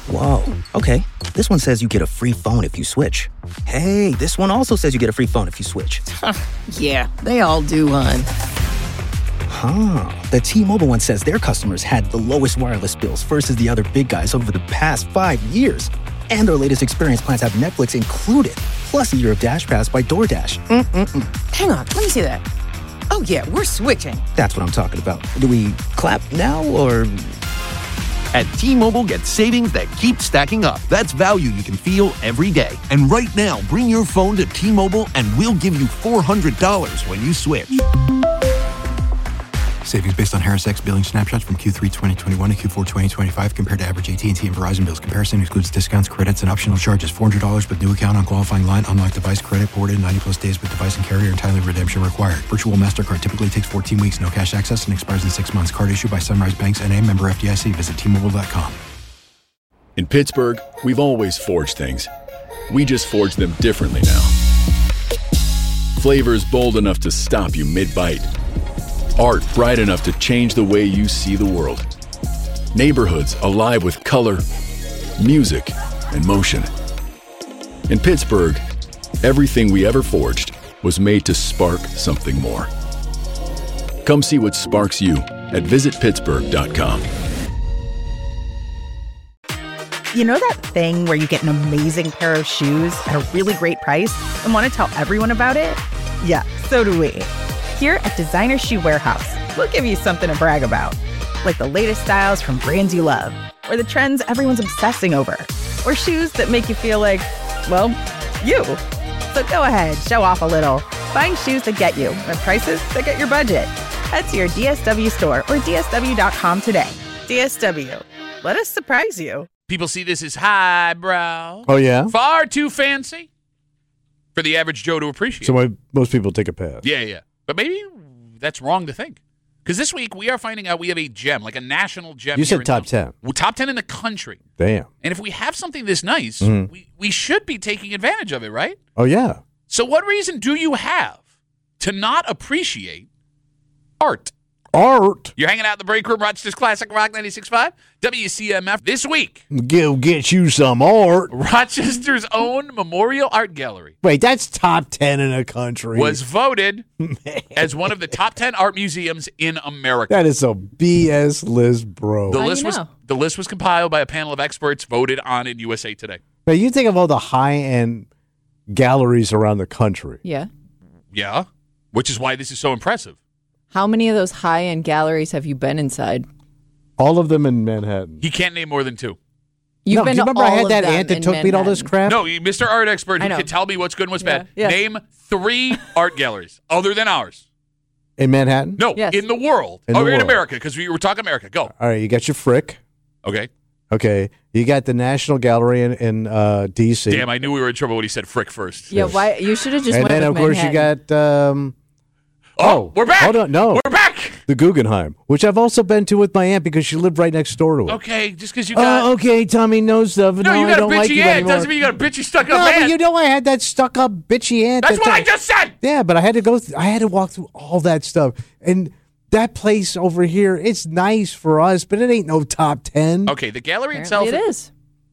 Whoa, okay. This one says you get a free phone if you switch. Hey, this one also says you get a free phone if you switch. Yeah, they all do, hon. Huh. The T-Mobile one says their customers had the lowest wireless bills versus the other big guys over the past 5 years. And their latest experience plans have Netflix included, plus a year of Dash Pass by DoorDash. Hang on, let me see that. Oh, yeah, we're switching. That's what I'm talking about. Do we clap now, or...? At T-Mobile, get savings that keep stacking up. That's value you can feel every day. And right now, bring your phone to T-Mobile and we'll give you $400 when you switch. Savings based on HarrisX billing snapshots from Q3 2021 to Q4 2025 compared to average AT&T and Verizon bills. Comparison excludes discounts, credits, and optional charges. $400 with new account on qualifying line. Unlocked device credit ported 90-plus days with device and carrier and timely redemption required. Virtual MasterCard typically takes 14 weeks. No cash access and expires in 6 months. Card issued by Sunrise Banks N.A. member FDIC. Visit T-Mobile.com. In Pittsburgh, we've always forged things. We just forge them differently now. Flavors bold enough to stop you mid-bite. Art bright enough to change the way you see the world. Neighborhoods alive with color, music, and motion. In Pittsburgh, everything we ever forged was made to spark something more. Come see what sparks you at visitpittsburgh.com. You know that thing where you get an amazing pair of shoes at a really great price and want to tell everyone about it? Yeah, so do we. Here at Designer Shoe Warehouse, we'll give you something to brag about, like the latest styles from brands you love, or the trends everyone's obsessing over, or shoes that make you feel like, well, you. So go ahead, show off a little. Find shoes that get you at prices that get your budget. Head to your DSW store or DSW.com today. DSW, let us surprise you. People see this as highbrow. Oh, yeah? Far too fancy for the average Joe to appreciate. So most people take a pass. Yeah. But maybe that's wrong to think. Because this week we are finding out we have a gem, like a national gem. You said top 10. Well, top 10 in the country. Damn. And if we have something this nice, Mm-hmm. we should be taking advantage of it, right? Oh, yeah. So what reason do you have to not appreciate art? Art? You're hanging out in the break room, Rochester's Classic Rock 96.5, WCMF. This week, Go get you some art. Rochester's own Memorial Art Gallery. Wait, that's top 10 in a country. Was voted as one of the top 10 art museums in America. That is a BS list, bro. The list was compiled by a panel of experts voted on in USA Today. Now, you think of all the high-end galleries around the country. Yeah. Yeah, which is why this is so impressive. How many of those high-end galleries have you been inside? All of them in Manhattan. He can't name more than 2. You've been do you to remember I all had of that them aunt that in took me to all this Manhattan. crap? No, Mr. Art Expert, I who know. can tell me what's good and what's Yeah, bad. yeah. Name 3 art galleries other than ours. In Manhattan? No, Yes. in the world. In the in world. America, because we were talking America. Go. All right, you got your Frick. Okay. Okay. You got the National Gallery in D.C. Damn, I knew we were in trouble when he said Frick first. Yeah, why? You should have just And went then, with of course, Manhattan. you got... we're back. Hold on, no. We're back. The Guggenheim, which I've also been to with my aunt because she lived right next door to it. Okay, just because you got... Oh, okay, Tommy knows stuff. No, you I got a don't like bitchy you aunt. anymore. Doesn't mean you got a bitchy stuck-up No, aunt. but you know I had that stuck-up bitchy aunt. That's what I just said. Yeah, but I had to go. I had to walk through all that stuff, and that place over here, it's nice for us, but it ain't no top 10. Okay, the gallery Apparently itself... it is.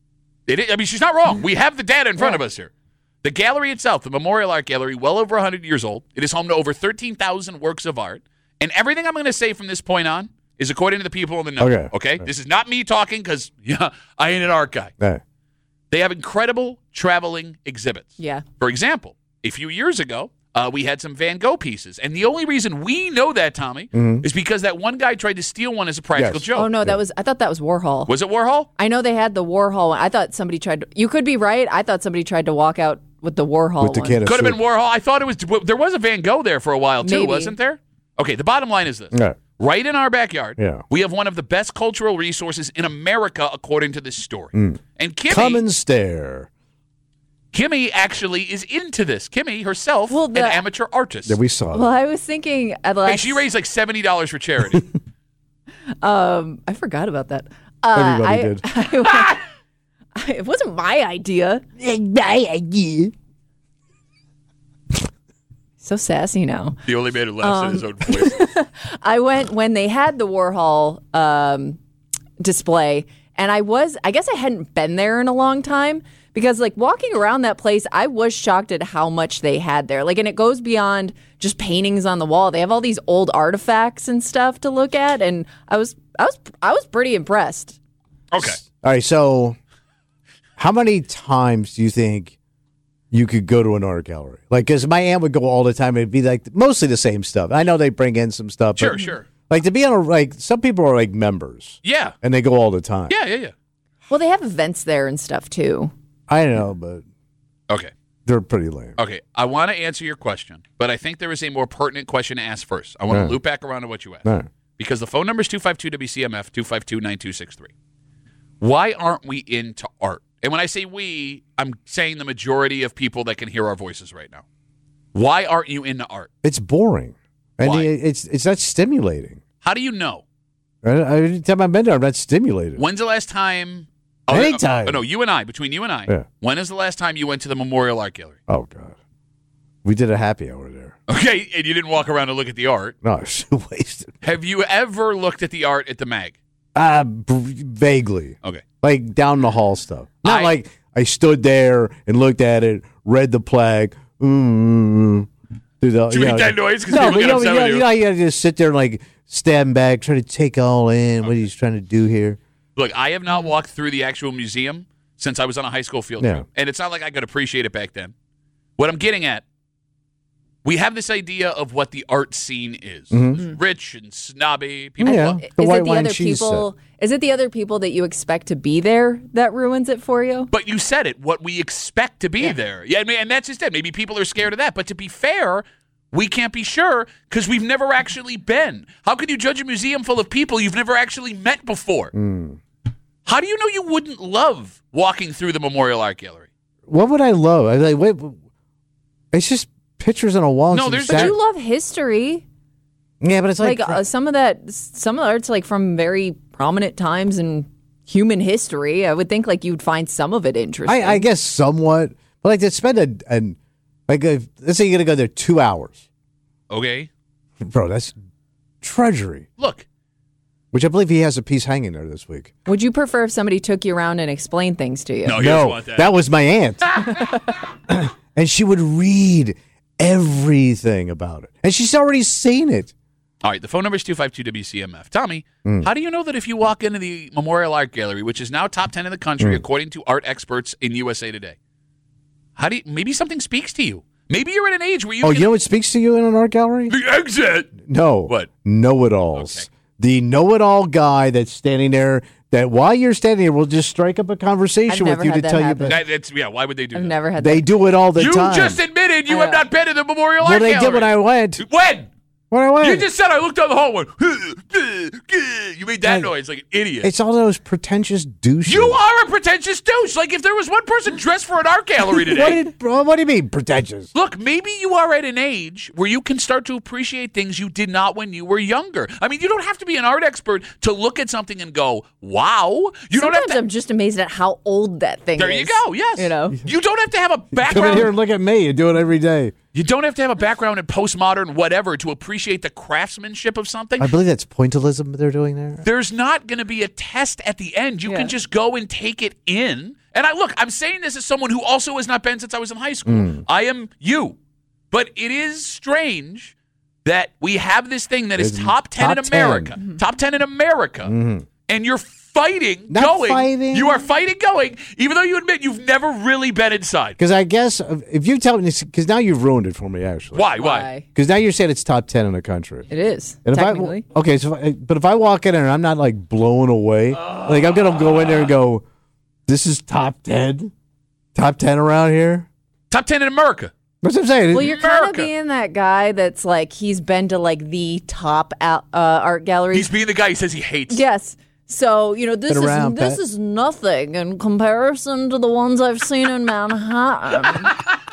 It is. I mean, she's not wrong. We have the data in front of us here. The gallery itself, the Memorial Art Gallery, well over 100 years old. It is home to over 13,000 works of art. And everything I'm going to say from this point on is according to the people in the know. Okay? This is not me talking because I ain't an art guy. Right. They have incredible traveling exhibits. Yeah. For example, a few years ago, we had some Van Gogh pieces. And the only reason we know that, Tommy, is because that one guy tried to steal one as a practical joke. Oh, no, I thought that was Warhol. Was it Warhol? I know they had the Warhol one. I thought somebody tried to, you could be right. I thought somebody tried to walk out with the Warhol With the one. can of Could have soup. been Warhol. I thought it was, there was a Van Gogh there for a while, too, Maybe. wasn't there? Okay, the bottom line is this. Yeah. Right in our backyard, Yeah. we have one of the best cultural resources in America, according to this story. And Come and stare. Kimmy actually is into this. Kimmy herself, Well, an amateur artist. Yeah, we saw Well, that. I was thinking at last. Hey, she raised like $70 for charity. I forgot about that. Everybody did. It wasn't my idea. So sassy now. The only man who laughs at his own voice. I went when they had the Warhol display, And I guess I hadn't been there in a long time because like walking around that place, I was shocked at how much they had there. Like, and it goes beyond just paintings on the wall. They have all these old artifacts and stuff to look at. And I was pretty impressed. Okay. All right. So how many times do you think you could go to an art gallery? Like, because my aunt would go all the time. It'd be like mostly the same stuff. I know they bring in some stuff. But Sure. like to be on some people are like members. Yeah. And they go all the time. Yeah. Well, they have events there and stuff too. I know, but Okay. they're pretty lame. Okay. I want to answer your question, but I think there is a more pertinent question to ask first. I want to loop back around to what you asked. Right. Because the phone number is 252-WCMF, 252-9263. Why aren't we into art? And when I say we, I'm saying the majority of people that can hear our voices right now. Why aren't you into art? It's boring. And Why? it's not stimulating. How do you know? Every time I've been there, I'm not stimulated. When's the last time? Anytime. Oh, no, you and I, between you and I. Yeah. When is the last time you went to the Memorial Art Gallery? Oh, God. We did a happy hour there. Okay, and you didn't walk around and look at the art. No, it's wasted. Have you ever looked at the art at the mag? Vaguely. Okay. Like down the hall stuff. Not I- like I stood there and looked at it, read the plaque. Did you make that noise? Because No, people but get upset with you. you gotta just sit there and like stand back, try to take it all in what he's trying to do here. Look, I have not walked through the actual museum since I was on a high school field trip. And it's not like I could appreciate it back then. What I'm getting at, we have this idea of what the art scene is. It's rich and snobby. People love- The Is white it the wine other cheese people? Is it the other people that you expect to be there that ruins it for you? But you said it, what we expect to be there. Yeah, I mean, and that's just it. Maybe people are scared of that. But to be fair, we can't be sure because we've never actually been. How can you judge a museum full of people you've never actually met before? How do you know you wouldn't love walking through the Memorial Art Gallery? What would I love? I like wait. It's just pictures on a wall. and No, some there's- But stat- you love history. yeah, but it's like, Some of the art's like from very prominent times in human history. I would think like you'd find some of it interesting. I guess somewhat. But like to spend let's say you're gonna go there 2 hours, Okay. bro. That's treasury. Look, Which I believe he has a piece hanging there this week. Would you prefer if somebody took you around and explained things to you? no, he doesn't want that. was my aunt, and she would read everything about it, and she's already seen it. All right, the phone number is 252-WCMF. Tommy, how do you know that if you walk into the Memorial Art Gallery, which is now top 10 in the country according to art experts in USA Today, maybe something speaks to you? Maybe you're at an age where you Oh, can... you know what speaks to you in an art gallery? The exit! No. What? Know-it-alls. Okay. The know-it-all guy that's standing there that while you're standing there will just strike up a conversation I've with you never to had tell that you happen. about. Yeah, why would they do I've that? never had They that. do it all the You time. just admitted you have not been to the Memorial well, Art they Gallery. did when I went. When? When I went. You just said I looked down the hall and went, you made that noise like an idiot. It's all those pretentious douches. You are a pretentious douche. Like if there was one person dressed for an art gallery today. What do you mean, pretentious? Look, maybe you are at an age where you can start to appreciate things you did not when you were younger. I mean, you don't have to be an art expert to look at something and go, wow. You don't have Sometimes to. I'm just amazed at how old that thing There is. you go. Yes. You know. You don't have to have a Come in here background. and look at me. You do it every day. You don't have to have a background in postmodern whatever to appreciate the craftsmanship of something. I believe that's pointillism they're doing there. There's not going to be a test at the end. You can just go and take it in. And I'm saying this as someone who also has not been since I was in high school. I am you. But it is strange that we have this thing that is It's top 10 in top 10. America. Top 10 in America. And you're fighting Not going. fighting. You are fighting going, even though you admit you've never really been inside. Because I guess if you tell me, because now you've ruined it for me, actually. Why? Because now you're saying it's top 10 in the country. It is, And technically. but if I walk in there and I'm not like blown away, like I'm gonna go in there and go, "This is top 10 around here." Top 10 in America. That's what I'm saying. Well, you're kind of America. being that guy that's like, he's been to like the top art galleries. He's being the guy he says he hates. Yes. So, this Been around, this Pat. is nothing in comparison to the ones I've seen in Manhattan.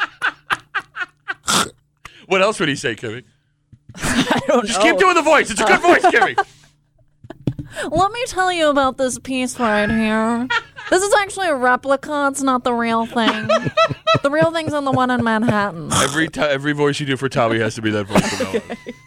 What else would he say, Kimmy? I don't Just know. keep doing the voice. It's a good voice, Kimmy. Let me tell you about this piece right here. This is actually a replica. It's not the real thing. The real thing's on the one in Manhattan. Every voice you do for Tommy has to be that voice.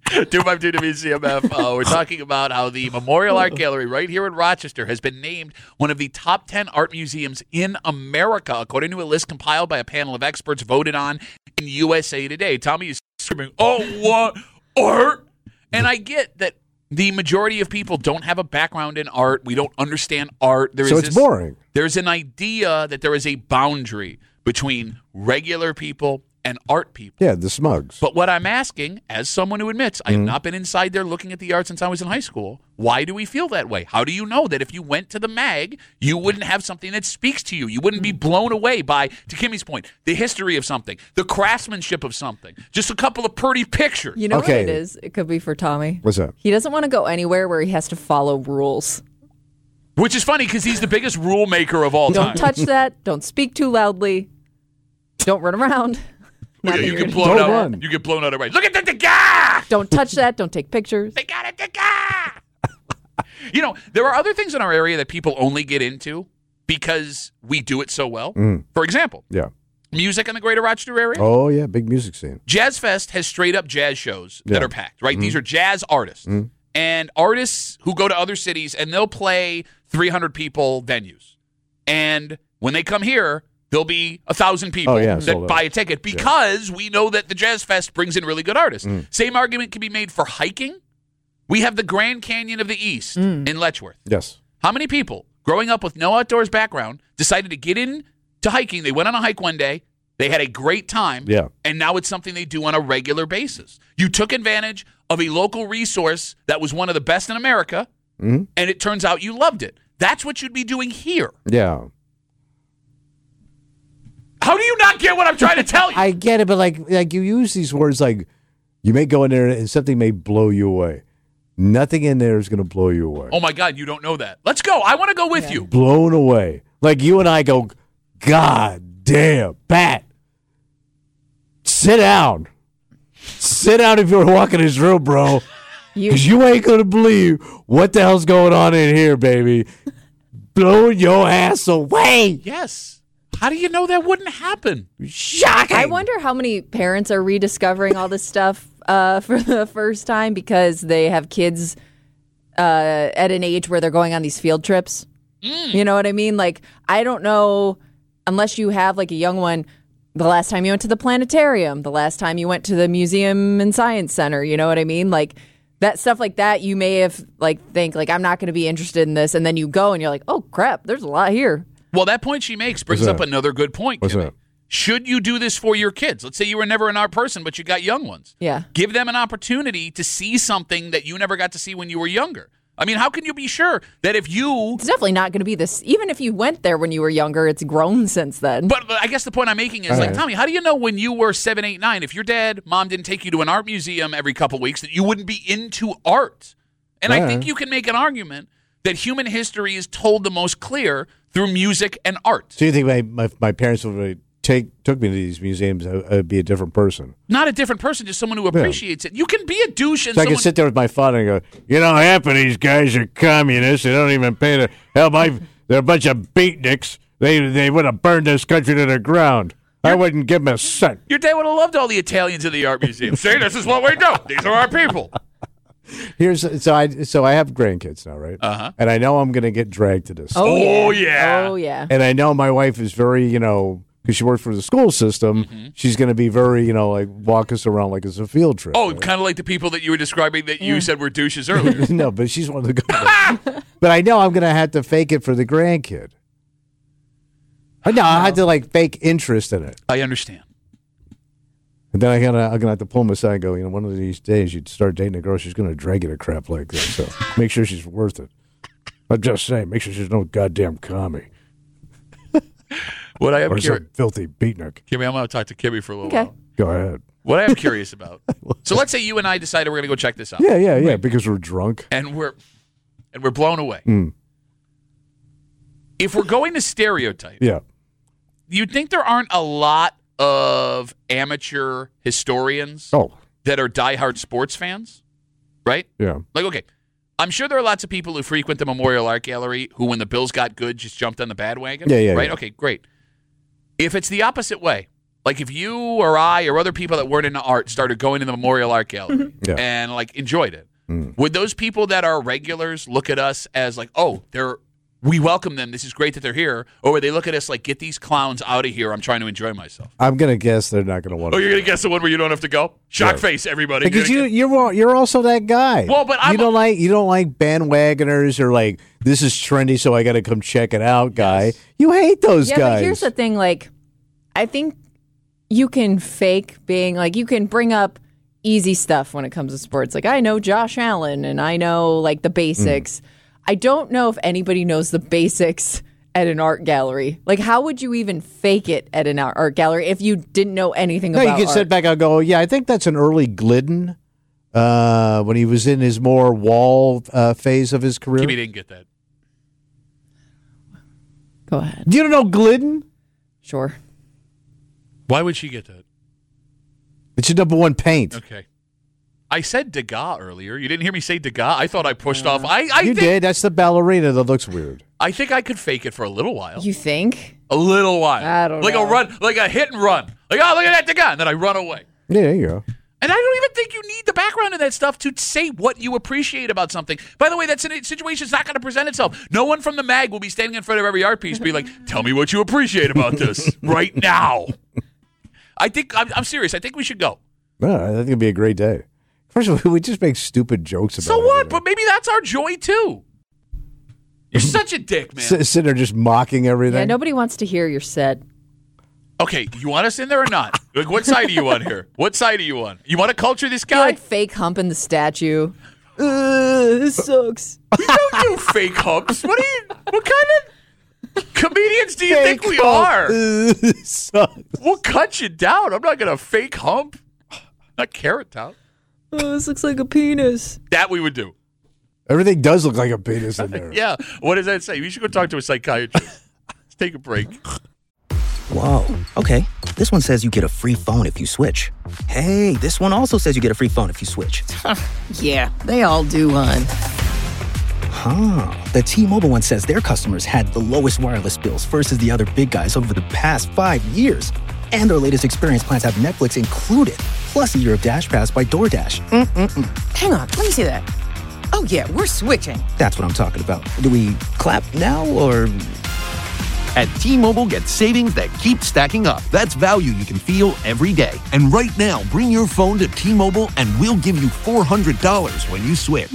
252 WCMF. We're talking about how the Memorial Art Gallery right here in Rochester has been named one of the top 10 art museums in America, according to a list compiled by a panel of experts voted on in USA Today. Tommy is screaming, "Oh, what? Art?" And I get that the majority of people don't have a background in art. We don't understand art. So it's boring. There's an idea that there is a boundary between regular people and art people. Yeah, the smugs. But what I'm asking, as someone who admits I have not been inside there looking at the art since I was in high school, why do we feel that way? How do you know that if you went to the mag, you wouldn't have something that speaks to you? You wouldn't be blown away by, to Kimmy's point, the history of something, the craftsmanship of something, just a couple of pretty pictures. You know what it is? It could be for Tommy. What's that? He doesn't want to go anywhere where he has to follow rules. Which is funny because he's the biggest rule maker of all time. Don't touch that. Don't speak too loudly. Don't run around. Yeah, you get blown out. Run. You get blown out of right. Look at the guy. Don't touch that. Don't take pictures. They got it, the guy. You know, there are other things in our area that people only get into because we do it so well. For example, music in the greater Rochester area. Oh, yeah, big music scene. Jazz Fest has straight up jazz shows that are packed, right? These are jazz artists. And artists who go to other cities and they'll play 300 people venues. And when they come here, there'll be 1,000 people that buy a ticket because we know that the Jazz Fest brings in really good artists. Same argument can be made for hiking. We have the Grand Canyon of the East in Letchworth. Yes. How many people growing up with no outdoors background decided to get into hiking? They went on a hike one day. They had a great time. Yeah. And now it's something they do on a regular basis. You took advantage of a local resource that was one of the best in America, and it turns out you loved it. That's what you'd be doing here. Yeah. How do you not get what I'm trying to tell you? I get it, but like you use these words like you may go in there and something may blow you away. Nothing in there is going to blow you away. Oh, my God, you don't know that. Let's go. I want to go with you. Blown away. Like you and I go, God damn, Pat, sit down. Sit down if you're walking this room, bro. Because you ain't going to believe what the hell's going on in here, baby. Blowing your ass away. Yes. How do you know that wouldn't happen? Shocking. I wonder how many parents are rediscovering all this stuff for the first time because they have kids at an age where they're going on these field trips. You know what I mean? Like, I don't know, unless you have like a young one, the last time you went to the planetarium, the last time you went to the museum and science center, you know what I mean? Like, that stuff like that, you may have think I'm not going to be interested in this. And then you go and you're like, oh, crap, there's a lot here. Well, that point she makes brings up another good point. What's that? Should you do this for your kids? Let's say you were never an art person, but you got young ones. Yeah. Give them an opportunity to see something that you never got to see when you were younger. I mean, how can you be sure that if you... It's definitely not going to be this. Even if you went there when you were younger, it's grown since then. But I guess the point I'm making is, Tommy, how do you know when you were 7, 8, 9, if your dad, mom didn't take you to an art museum every couple weeks, that you wouldn't be into art? And I think you can make an argument that human history is told the most clear through music and art. So you think my parents would took me to these museums, I'd be a different person? Not a different person, just someone who appreciates it. You can be a douche and so I can sit there with my father and go, half of these guys are communists. They don't even pay the hell. They're a bunch of beatniks. They would have burned this country to the ground. I wouldn't give them a cent. Your dad would have loved all the Italians in the art museum. See, this is what we do. These are our people. So I have grandkids now, right? And I know I'm going to get dragged to this. Oh yeah. And I know my wife is very, because she works for the school system, she's going to be very, walk us around like it's a field trip. Oh, right? Kind of like the people that you were describing that you said were douches earlier. No, but she's one of the good ones. But I know I'm going to have to fake it for the grandkid. I have to fake interest in it. I understand. And then I'm gonna have to pull him aside and go, one of these days you'd start dating a girl, she's gonna drag you to crap like this. So make sure she's worth it. I'm just saying, make sure she's no goddamn commie. What I am some filthy beatnik. Kimmy, I'm gonna talk to Kimmy for a little while. Go ahead. What I am curious about. So let's say you and I decided we're gonna go check this out. Yeah, because we're drunk. And we're blown away. If we're going to stereotype, you'd think there aren't a lot of amateur historians that are diehard sports fans, right? Yeah. Okay, I'm sure there are lots of people who frequent the Memorial Art Gallery who, when the Bills got good, just jumped on the bandwagon. Yeah. Right? Yeah. Okay, great. If it's the opposite way, Like if you or I or other people that weren't into art started going to the Memorial Art Gallery and like enjoyed it, would those people that are regulars look at us as like, oh, we welcome them. This is great that they're here. Or would they look at us like, get these clowns out of here. I'm trying to enjoy myself. I'm going to guess they're not going to want to. Oh, you're going to guess the one where you don't have to go? Shock face, everybody. Because you're also that guy. Well, but you don't like bandwagoners or like, this is trendy, so I got to come check it out guy. Yes. You hate those guys. Yeah, but here's the thing. Like, I think you can fake being like, you can bring up easy stuff when it comes to sports. Like, I know Josh Allen and I know like the basics. I don't know if anybody knows the basics at an art gallery. Like, how would you even fake it at an art gallery if you didn't know anything about art? You could sit back and go, yeah, I think that's an early Glidden when he was in his more wall phase of his career. Kimmy didn't get that. Go ahead. You don't know Glidden? Sure. Why would she get that? It's your number one paint. Okay. I said Degas earlier. You didn't hear me say Degas? I thought I pushed off. You did. That's the ballerina that looks weird. I think I could fake it for a little while. You think? A little while. I don't know. Like a run, like a hit and run. Like, oh, look at that Degas. And then I run away. Yeah, there you go. And I don't even think you need the background in that stuff to say what you appreciate about something. By the way, that situation is not going to present itself. No one from the mag will be standing in front of every art piece and be like, tell me what you appreciate about this right now. I'm serious. I think we should go. No, I think it'd be a great day. First of all, we just make stupid jokes about it. So what? But maybe that's our joy, too. You're such a dick, man. Sitting there just mocking everything. Yeah, nobody wants to hear your set. Okay, you want us in there or not? Like, what side are you on here? What side are you on? You want to culture this guy? Like fake humping the statue. This sucks. We don't do fake humps. What kind of comedians do you think we are? We'll cut you down. I'm not going to fake hump. Not Carrot Top. Oh, this looks like a penis. That we would do. Everything does look like a penis in there. Yeah. What does that say? We should go talk to a psychiatrist. Let's take a break. Whoa. Okay. This one says you get a free phone if you switch. Hey, this one also says you get a free phone if you switch. Yeah, they all do, hon. The T-Mobile one says their customers had the lowest wireless bills versus the other big guys over the past 5 years. And their latest experience plans have Netflix included, plus a year of Dash Pass by DoorDash. Hang on, let me see that. Oh, yeah, we're switching. That's what I'm talking about. Do we clap now, or...? At T-Mobile, get savings that keep stacking up. That's value you can feel every day. And right now, bring your phone to T-Mobile and we'll give you $400 when you switch.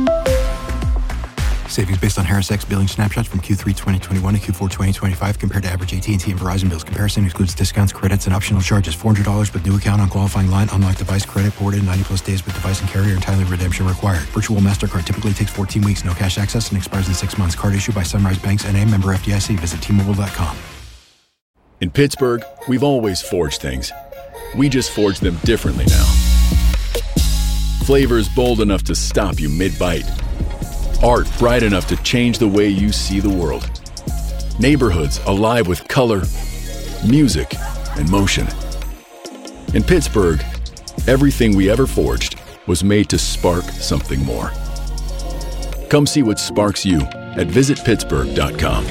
Savings based on Harris X billing snapshots from Q3 2021 to Q4 2025 compared to average AT&T and Verizon bills. Comparison excludes discounts, credits, and optional charges. $400 with new account on qualifying line. Unlocked device credit ported 90-plus days with device and carrier and timely redemption required. Virtual MasterCard typically takes 14 weeks. No cash access and expires in 6 months. Card issued by Sunrise Banks N.A. member FDIC. Visit T-Mobile.com. In Pittsburgh, we've always forged things. We just forge them differently now. Flavors bold enough to stop you mid-bite. Art bright enough to change the way you see the world. Neighborhoods alive with color, music, and motion. In Pittsburgh, everything we ever forged was made to spark something more. Come see what sparks you at visitpittsburgh.com.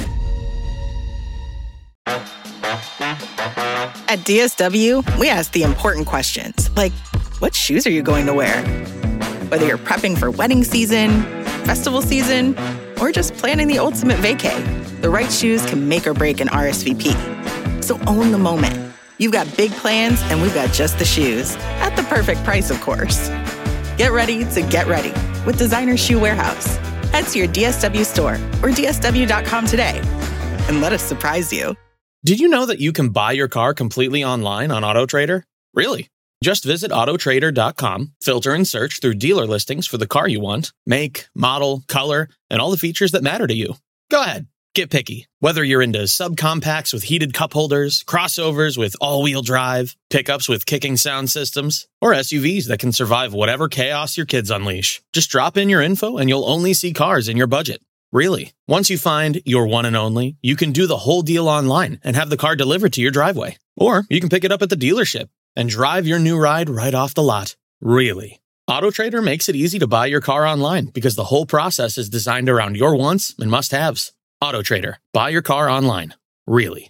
At DSW, we ask the important questions, like, what shoes are you going to wear? Whether you're prepping for wedding season, festival season, or just planning the ultimate vacay, the right shoes can make or break an RSVP. So own the moment. You've got big plans, and we've got just the shoes. At the perfect price, of course. Get ready to get ready with Designer Shoe Warehouse. Head to your DSW store or DSW.com today and let us surprise you. Did you know that you can buy your car completely online on AutoTrader? Really? Just visit autotrader.com, filter and search through dealer listings for the car you want, make, model, color, and all the features that matter to you. Go ahead, get picky. Whether you're into subcompacts with heated cup holders, crossovers with all-wheel drive, pickups with kicking sound systems, or SUVs that can survive whatever chaos your kids unleash. Just drop in your info and you'll only see cars in your budget. Really. Once you find your one and only, you can do the whole deal online and have the car delivered to your driveway. Or you can pick it up at the dealership and drive your new ride right off the lot. Really. AutoTrader makes it easy to buy your car online because the whole process is designed around your wants and must-haves. AutoTrader. Buy your car online. Really.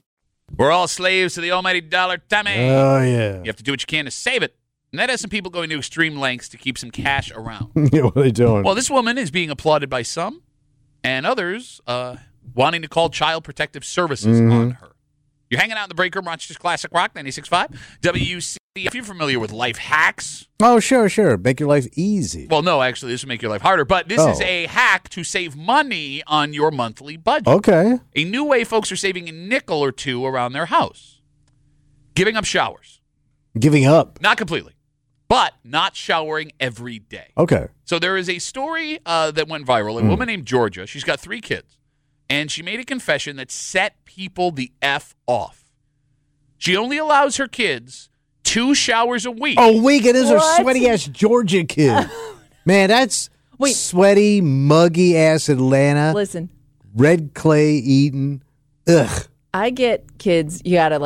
We're all slaves to the almighty dollar, Tommy. Oh, yeah. You have to do what you can to save it. And that has some people going to extreme lengths to keep some cash around. Yeah, what are they doing? Well, this woman is being applauded by some, and others wanting to call Child Protective Services on her. You're hanging out in the break room, Rochester's Classic Rock, 96.5. WC. If you're familiar with life hacks. Oh, sure. Make your life easy. Well, no, actually, this will make your life harder. But this is a hack to save money on your monthly budget. Okay. A new way folks are saving a nickel or two around their house. Giving up showers. Giving up. Not completely, but not showering every day. Okay. So there is a story that went viral. A woman named Georgia, she's got 3 kids, and she made a confession that set people the F off. She only allows her kids 2 showers a week. A week? It is a sweaty-ass Georgia kid. Man, that's sweaty, muggy-ass Atlanta. Listen. Red clay eating. Ugh. I get kids, you got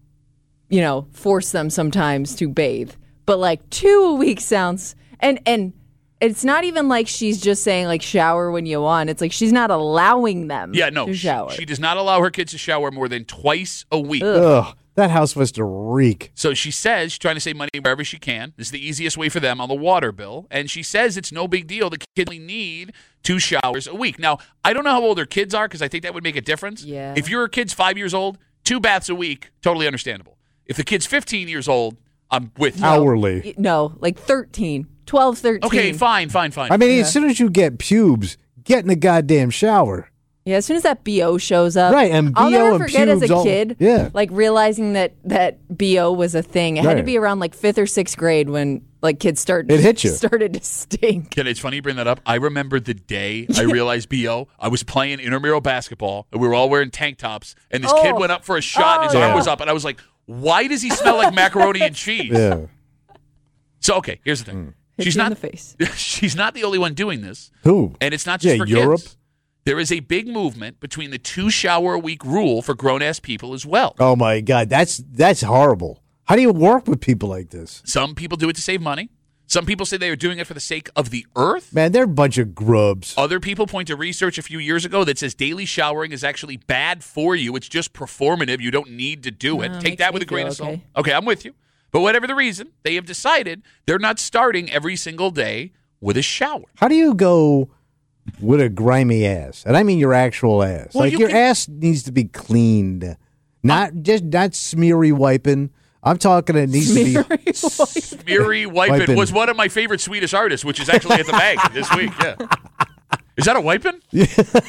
to, force them sometimes to bathe. But, 2 a week sounds... And it's not even like she's just saying, shower when you want. It's like she's not allowing them to shower. She does not allow her kids to shower more than twice a week. Ugh. That house must reek. So she says she's trying to save money wherever she can. This is the easiest way for them on the water bill. And she says it's no big deal. The kids only need 2 showers a week. Now, I don't know how old her kids are because I think that would make a difference. Yeah. If your kid's 5 years old, 2 baths a week, totally understandable. If the kid's 15 years old, I'm with you. Hourly. No, 13. 12, 13. Okay, fine. I mean, as soon as you get pubes, get in the goddamn shower. Yeah, as soon as that BO shows up. Right, and I'll BO never and forget as pubes a kid, realizing that BO was a thing. It had to be around 5th or 6th grade when kids started to stink. It's funny you bring that up. I remember the day I realized BO. I was playing intramural basketball, and we were all wearing tank tops, and this kid went up for a shot, and his arm was up, and I was like, why does he smell like macaroni and cheese? Yeah. So, okay, here's the thing. She's not in the face. She's not the only one doing this. Who? And it's not just for Europe? kids. There is a big movement between the 2 shower a week rule for grown-ass people as well. Oh, my God. That's horrible. How do you work with people like this? Some people do it to save money. Some people say they are doing it for the sake of the earth. Man, they're a bunch of grubs. Other people point to research a few years ago that says daily showering is actually bad for you. It's just performative. You don't need to do it. Take that with a grain of salt. Okay, I'm with you. But whatever the reason, they have decided they're not starting every single day with a shower. How do you go with a grimy ass? And I mean your actual ass. Well, your ass needs to be cleaned. Not smeary wiping. I'm talking it needs to be Smeary wiping was one of my favorite Swedish artists, which is actually at the bank this week. Yeah. Is that a wiping? Yeah.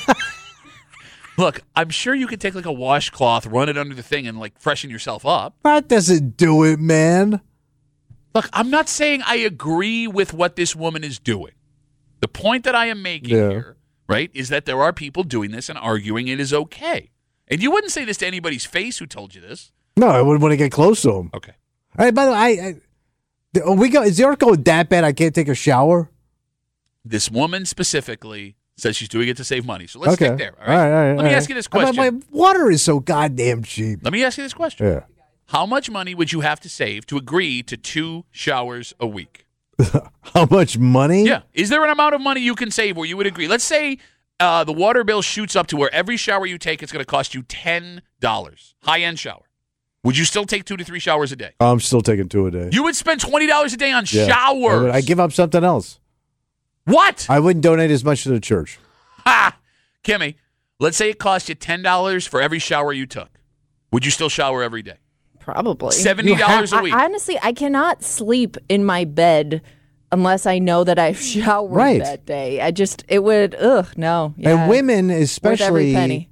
Look, I'm sure you could take a washcloth, run it under the thing, and freshen yourself up. That doesn't do it, man. Look, I'm not saying I agree with what this woman is doing. The point that I am making here, right, is that there are people doing this and arguing it is okay. And you wouldn't say this to anybody's face who told you this. No, I wouldn't want to get close to him. Okay. All right, by the way, is the earth going that bad I can't take a shower? This woman specifically says she's doing it to save money. So let's stick there. All right. All right. Let me ask you this question. My water is so goddamn cheap. Let me ask you this question. Yeah. How much money would you have to save to agree to 2 showers a week? How much money? Yeah. Is there an amount of money you can save where you would agree? Let's say the water bill shoots up to where every shower you take, it's going to cost you $10. High-end shower. Would you still take 2 to 3 showers a day? I'm still taking 2 a day. You would spend $20 a day on showers. I give up something else. What? I wouldn't donate as much to the church. Ha! Kimmy, let's say it cost you $10 for every shower you took. Would you still shower every day? Probably. $70 a week. Honestly, I cannot sleep in my bed unless I know that I've showered that day. It would, no. Yeah. And women especially. Worth every penny.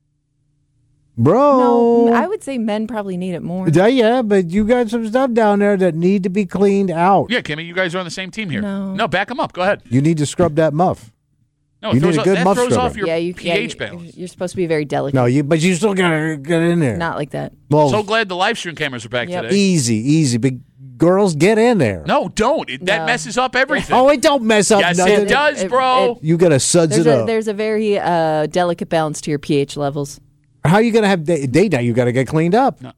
Bro. No, I would say men probably need it more. Yeah, but you got some stuff down there that need to be cleaned out. Yeah, Kimmy, you guys are on the same team here. No, back them up. Go ahead. You need to scrub that muff. No, you need a good muff throws scrubber. off your pH balance. You're supposed to be very delicate. No, but you still gotta get in there. Not like that. Well, so glad the live stream cameras are back today. Easy. But girls, get in there. No, don't. That messes up everything. Oh, it don't mess up yes, nothing. It does, bro. You gotta suds it up. There's a very delicate balance to your pH levels. How are you going to have date night? You got to get cleaned up. No.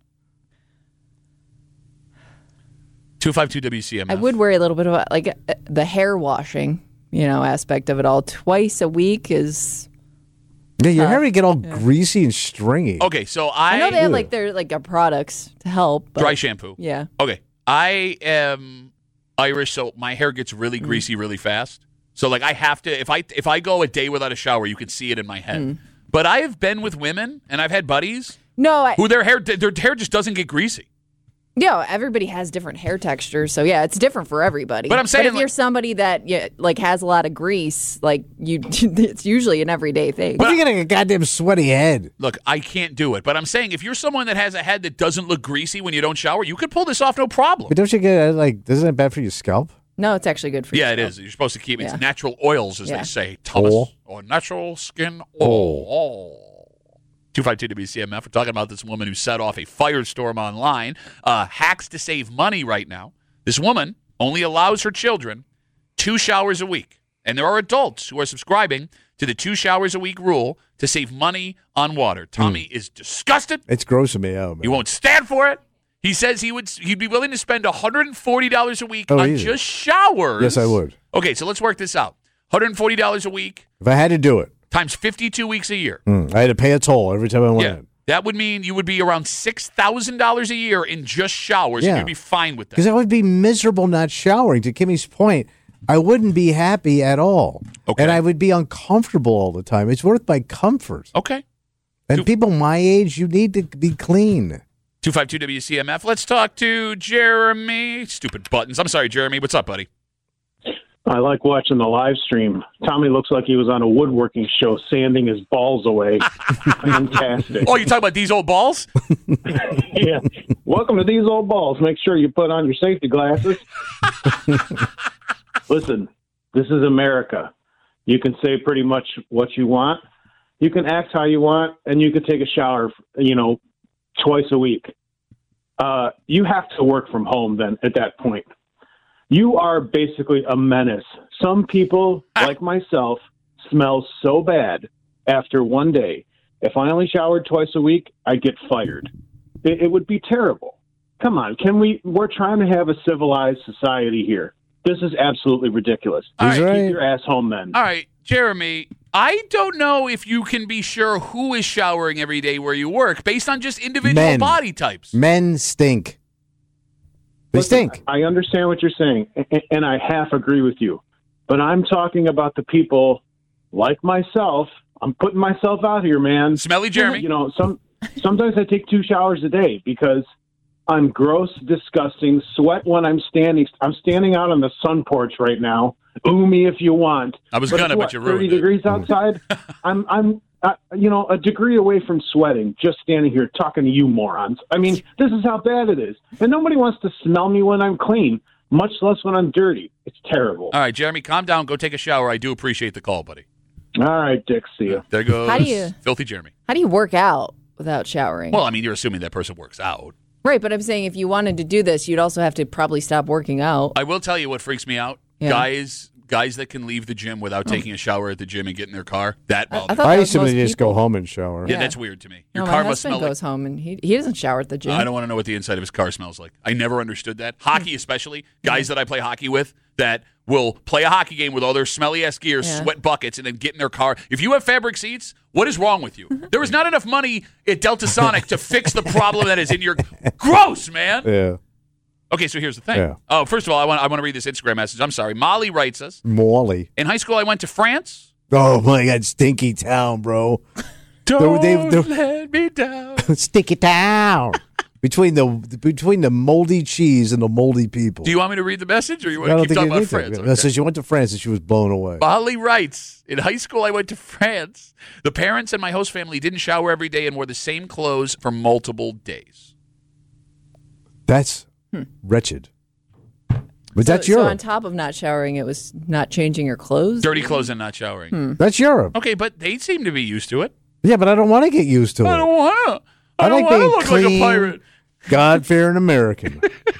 252 WCMF. I would worry a little bit about the hair washing, aspect of it all. Twice a week is Yeah, your hair would get all greasy and stringy. Okay, so I know they have like their products to help. But, dry shampoo. Yeah. Okay, I am Irish, so my hair gets really greasy really fast. So like I have to if I go a day without a shower, you can see it in my head. But I have been with women and I've had buddies who their hair just doesn't get greasy. Yeah, everybody has different hair textures, so yeah, it's different for everybody. But I'm saying, if you're somebody that has a lot of grease, it's usually an everyday thing. But you're getting a goddamn sweaty head. Look, I can't do it. But I'm saying if you're someone that has a head that doesn't look greasy when you don't shower, you could pull this off no problem. But don't you get isn't it bad for your scalp? No, it's actually good for you. Yeah, it is. You're supposed to keep it's natural oils, as they say. Oil. Or natural skin oil. 252-WCMF. We're talking about this woman who set off a firestorm online. Hacks to save money right now. This woman only allows her children 2 showers a week. And there are adults who are subscribing to the 2 showers a week rule to save money on water. Tommy is disgusted. It's grossing me out, man. He won't stand for it. He says he'd be willing to spend $140 a week on easy. just showers. Yes, I would. Okay, so let's work this out. $140 a week. If I had to do it. Times 52 weeks a year. I had to pay a toll every time I went in. That would mean you would be around $6,000 a year in just showers, and you'd be fine with that. Because I would be miserable not showering. To Kimmy's point, I wouldn't be happy at all. Okay. And I would be uncomfortable all the time. It's worth my comfort. Okay. And people my age, you need to be clean. 252-WCMF. Let's talk to Jeremy. Stupid buttons. I'm sorry, Jeremy. What's up, buddy? I like watching the live stream. Tommy looks like he was on a woodworking show sanding his balls away. Fantastic. Oh, you talking about these old balls? Yeah. Welcome to These Old Balls. Make sure you put on your safety glasses. Listen, this is America. You can say pretty much what you want. You can act how you want, and you can take a shower, twice a week. You have to work from home then at that point. You are basically a menace. Some people, like myself, smell so bad after one day. If I only showered twice a week, I'd get fired. It would be terrible. Come on, we're trying to have a civilized society here. This is absolutely ridiculous. All right. Keep your ass home then. All right, Jeremy, I don't know if you can be sure who is showering every day where you work based on just individual body types. Men stink. They stink. I understand what you're saying, and I half agree with you. But I'm talking about the people like myself. I'm putting myself out here, man. Smelly Jeremy. Sometimes I take 2 showers a day because I'm gross, disgusting, sweat when I'm standing. I'm standing out on the sun porch right now. Ooh me if you want. I was gonna, but you ruined 30 it. degrees outside. I'm a degree away from sweating, just standing here talking to you morons. I mean, this is how bad it is. And nobody wants to smell me when I'm clean, much less when I'm dirty. It's terrible. All right, Jeremy, calm down. Go take a shower. I do appreciate the call, buddy. All right, Dick, see you. There goes Filthy Jeremy. How do you work out without showering? Well, I mean, you're assuming that person works out. Right, but I'm saying if you wanted to do this, you'd also have to probably stop working out. I will tell you what freaks me out. Yeah. Guys that can leave the gym without taking a shower at the gym and get in their car, that bothers me. I used to just go home and shower. Yeah, that's weird to me. Your car must smell goes home and he doesn't shower at the gym. I don't want to know what the inside of his car smells like. I never understood that. Hockey especially, guys that I play hockey with that will play a hockey game with all their smelly-ass gear, sweat buckets, and then get in their car. If you have fabric seats, what is wrong with you? There is not enough money at Delta Sonic to fix the problem that is in your... Gross, man! Yeah. Okay, so here's the thing. Yeah. Oh, first of all, I want to read this Instagram message. I'm sorry. Molly writes us. Molly. In high school, I went to France. Oh, my God. Stinky town, bro. Don't let me down. Stinky town. Between the moldy cheese and the moldy people. Do you want me to read the message, or you want to keep talking about France? Okay. So she went to France and she was blown away. Molly writes, in high school, I went to France. The parents and my host family didn't shower every day and wore the same clothes for multiple days. That's wretched. But that's Europe. So on top of not showering, it was not changing your clothes? Dirty clothes and not showering. That's Europe. Okay, but they seem to be used to it. Yeah, but I don't want to get used to it. I don't want to. I don't like want to being look clean, like a pirate. God-fearing American.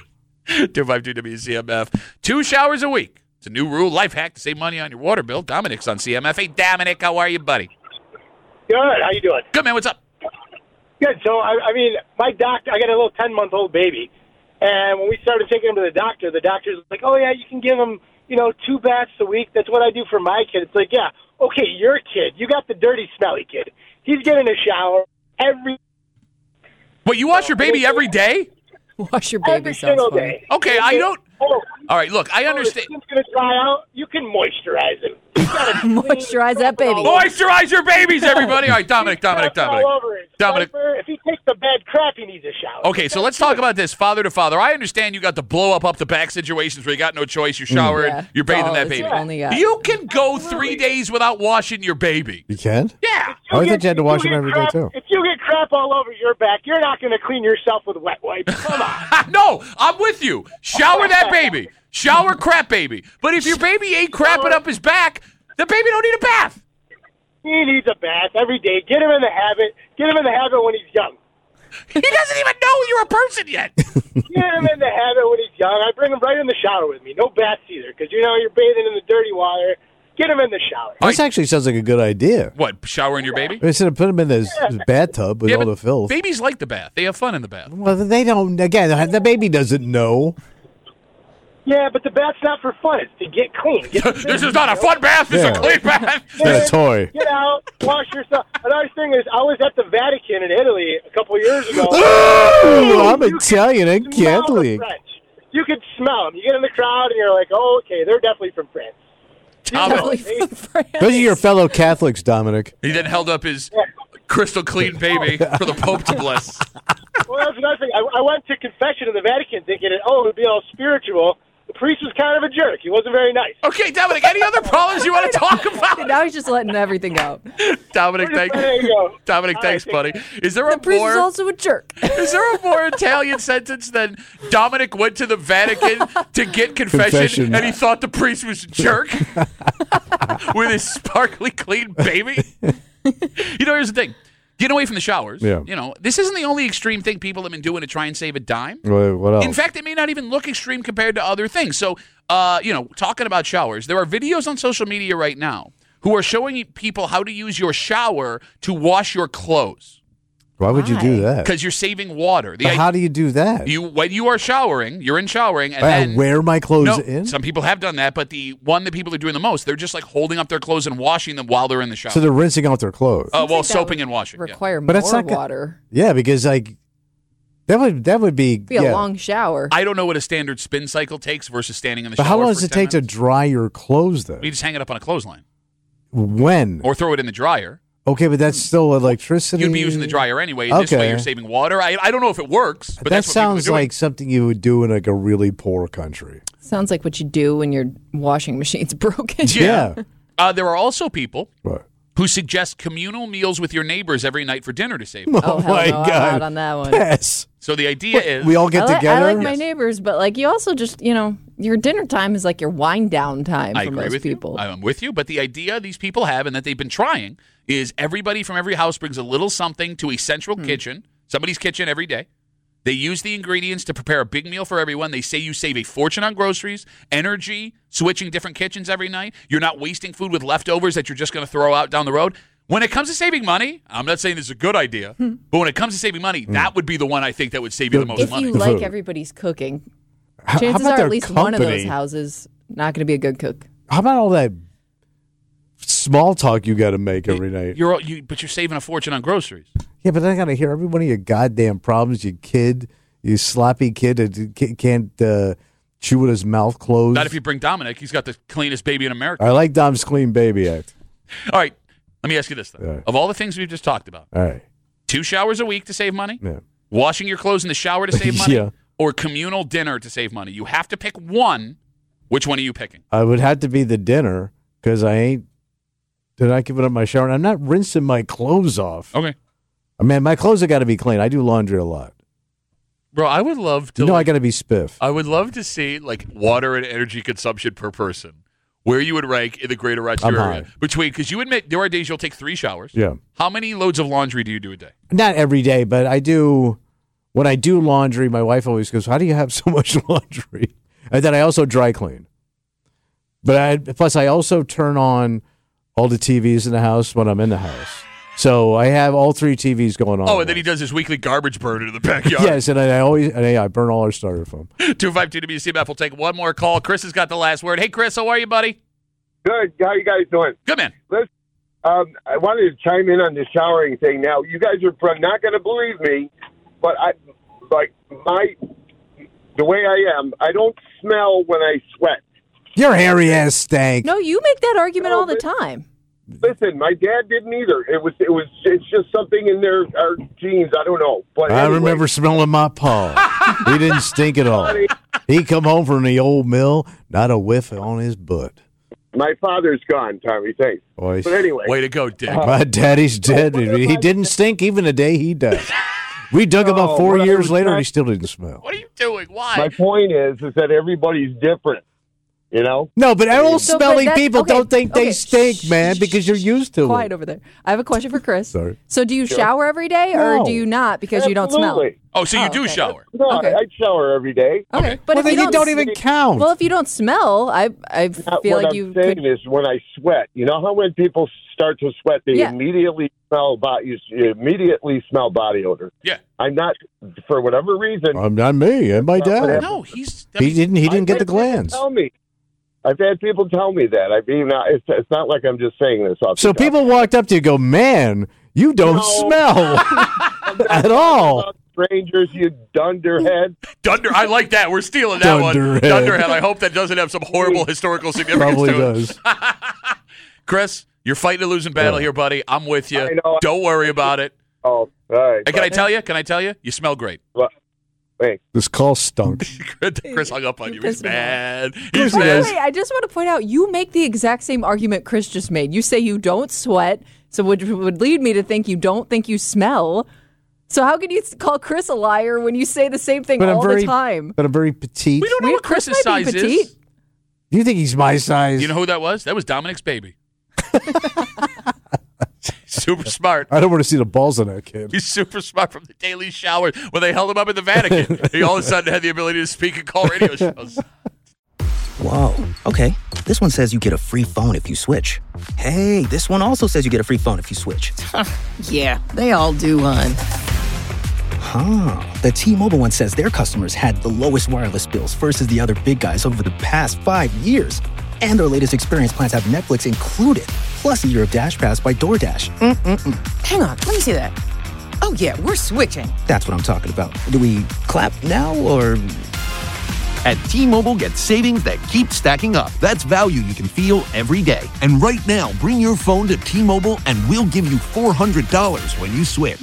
252-WCMF. 2 showers a week. It's a new rule, life hack to save money on your water bill. Dominic's on CMF. Hey, Dominic, how are you, buddy? Good. How you doing? Good, man. What's up? Good. So, I mean, my doctor, I got a little 10-month-old baby. And when we started taking him to the doctor's like, oh, yeah, you can give him, 2 baths a week. That's what I do for my kid. It's like, yeah, Okay, you're a kid. You got the dirty, smelly kid. He's getting a shower every. What, you wash your baby every day? Wash your baby every sounds single funny. day. Okay, I don't. Oh, All right, look, I understand. The skin's going to dry out. You can moisturize him. You gotta Moisturize that baby. Moisturize your babies, everybody. All right, Dominic. All over it. Dominic. If he takes the bad crap, he needs a shower. Okay, so let's talk about this father to father. I understand you got the blow up the back situations where you got no choice. You're showering, Yeah. you're bathing Oh, that it's baby. only got- You can go 3 days without washing your baby. You can? Yeah. I thought you had to wash them every day, crap, too. If you get crap all over your back, you're not going to clean yourself with wet wipes. Come on. No, I'm with you. Shower that baby. Shower crap baby. But if your baby ain't crapping up his back, the baby don't need a bath. He needs a bath every day. Get him in the habit. Get him in the habit when he's young. He doesn't even know you're a person yet. Get him in the habit when he's young. I bring him right in the shower with me. No baths either, because you're bathing in the dirty water. Get him in the shower. This actually sounds like a good idea. What, showering your baby? Instead of putting him in this bathtub with Yeah, all but the filth. babies like the bath. They have fun in the bath. Well, they don't. Again, the baby doesn't know. Yeah, but the bath's not for fun. It's to get clean. This is not a fun bath. This is a clean bath. It's not a toy. Get out, wash yourself. Another thing is, I was at the Vatican in Italy a couple of years ago. Ooh, I'm Italian and Smell the Catholic. French. You could smell them. You get in the crowd and you're like, oh, okay, they're definitely from France. Those are your fellow Catholics, Dominic. He then held up his crystal clean baby for the Pope to bless. Well, that's another thing. I went to confession in the Vatican thinking, it would be all spiritual. The priest was kind of a jerk. He wasn't very nice. Okay, Dominic, any other problems you want to talk about? Now he's just letting everything out. Dominic, There you go. Dominic, thanks, buddy. Is there The a priest is more also a jerk. is there a more Italian sentence than Dominic went to the Vatican to get confession. And he thought the priest was a jerk with his sparkly clean baby? Here's the thing. Get away from the showers. Yeah. This isn't the only extreme thing people have been doing to try and save a dime. What else? In fact, it may not even look extreme compared to other things. So, talking about showers, there are videos on social media right now who are showing people how to use your shower to wash your clothes. Why would you do that? Because you're saving water. But how do you do that? When you are showering, you're in showering, and I then wear my clothes no, in? some people have done that, but the one that people are doing the most, they're just like holding up their clothes and washing them while they're in the shower. So they're rinsing out their clothes. Soaping and washing. Require But more it's not water. Yeah, because that would be Be a long shower. I don't know what a standard spin cycle takes versus standing in the But shower. how long for does it 10 take to minutes. dry your clothes then? You just hang it up on a clothesline When? or throw it in the dryer. Okay, but that's still electricity. You'd be using the dryer anyway. This way Okay. you're saving water. I don't know if it works, but that that's what people sounds are doing. like something you would do in like a really poor country. Sounds like what you do when your washing machine's broken. Yeah. There are also people What? who suggest communal meals with your neighbors every night for dinner to save money. Oh, hell my no, I'm God. out on that one. Yes. So the idea is We all get together. I like my neighbors, but like you also just, your dinner time is like your wind down time I for agree most with people. you. I'm with you, but the idea these people have and that they've been trying is everybody from every house brings a little something to a central kitchen, somebody's kitchen every day. They use the ingredients to prepare a big meal for everyone. They say you save a fortune on groceries, energy, switching different kitchens every night. You're not wasting food with leftovers that you're just going to throw out down the road. When it comes to saving money, I'm not saying this is a good idea, but when it comes to saving money, that would be the one I think that would save you the most If money. you like everybody's cooking, How chances about are their at least one of those company? houses not going to be a good cook. How about all that small talk you got to make every night? But you're saving a fortune on groceries. Yeah, but I got to hear every one of your goddamn problems. You sloppy kid that can't chew with his mouth closed. Not if you bring Dominic. He's got the cleanest baby in America. I like Dom's Clean Baby Act. All right. Let me ask you this, though. All right. Of all the things we've just talked about, All right. 2 showers a week to save money, Yeah. washing your clothes in the shower to save money, Yeah. or communal dinner to save money. You have to pick one. Which one are you picking? I would have to be the dinner because they're not giving up my shower. And I'm not rinsing my clothes off. Okay. I mean, my clothes have got to be clean. I do laundry a lot. Bro, I would love to. I got to be spiff. I would love to see like water and energy consumption per person. Where you would rank in the greater Rochester I'm area. high. Because you admit there are days you'll take 3 showers. Yeah. How many loads of laundry do you do a day? Not every day, but I do. When I do laundry, my wife always goes, "How do you have so much laundry?" And then I also dry clean. But plus I also turn on all the TVs in the house when I'm in the house. So I have all 3 TVs going on. Oh, and then he does his weekly garbage burn in the backyard. Yes, and I burn all our styrofoam. 252 WCMF. We'll take one more call. Chris has got the last word. Hey, Chris, how are you, buddy? Good. How you guys doing? Good, man. Listen, I wanted to chime in on the showering thing. Now, you guys are not going to believe me, but the way I am, I don't smell when I sweat. Your hairy ass stank. No, you make that argument all the time. Listen, my dad didn't either. It's just something in our genes. I don't know. But I anyway. remember smelling my paw. He didn't stink at all. He come home from the old mill, not a whiff on his butt. My father's gone, Tommy. Thanks. Boy, But anyway. Way to go, Dick. my daddy's dead. He didn't stink even the day he died. We dug about 4 years later, and he still didn't smell. What are you doing? Why? My point is that everybody's different. You know? No, but all smelly people okay, don't think they stink, shh, man, because you're used to Quiet it. over there. I have a question for Chris. Sorry. So do you shower every day or No. do you not because you don't smell? Absolutely. Oh, so you do okay. shower. No, Okay. I shower every day. Okay. But Well, if then you don't even count. Well, if you don't smell, I feel What like I'm you saying could. is when I sweat, you know how when people start to sweat, they Yeah. immediately smell you immediately smell body odor. Yeah. I'm not, for whatever reason. Not me and my dad. No, He didn't get the I've had glands. people tell me. I've had people tell me that. I mean, it's not like I'm just saying this off. So the cuff. people walked up to you and go, man, you don't smell at all. Strangers, you dunderhead. Dunder. I like that. We're stealing that Dunderhead. one. Dunderhead. I hope that doesn't have some horrible historical significance Probably to it. does. Chris, you're fighting a losing battle here, buddy. I'm with you. I know. Don't worry about it. Oh, all right. Hey, can I tell you? Can I tell you? You smell great. Well, thanks. This call stunk. Chris hung up on you. He's pissed me off. mad. course He's he By mad. the way, I just want to point out you make the exact same argument Chris just made. You say you don't sweat, so which would lead me to think you don't think you smell. So how can you call Chris a liar when you say the same thing all the time? But I'm very petite. We don't know what Chris's might be size petite. is. Do you think he's my size? You know who that was? That was Dominic's baby. Super smart. I don't want to see the balls on that kid. He's super smart from the daily shower when they held him up in the Vatican. He all of a sudden had the ability to speak and call radio shows. Whoa. Okay. This one says you get a free phone if you switch. Hey, this one also says you get a free phone if you switch. Yeah, they all do, hon. Huh. The T-Mobile one says their customers had the lowest wireless bills versus the other big guys over the past 5 years. And their latest experience plans have Netflix included, plus a year of Dash Pass by DoorDash. Hang on, let me see that. Oh, yeah, we're switching. That's what I'm talking about. Do we clap now or... At T-Mobile, get savings that keep stacking up. That's value you can feel every day. And right now, bring your phone to T-Mobile and we'll give you $400 when you switch.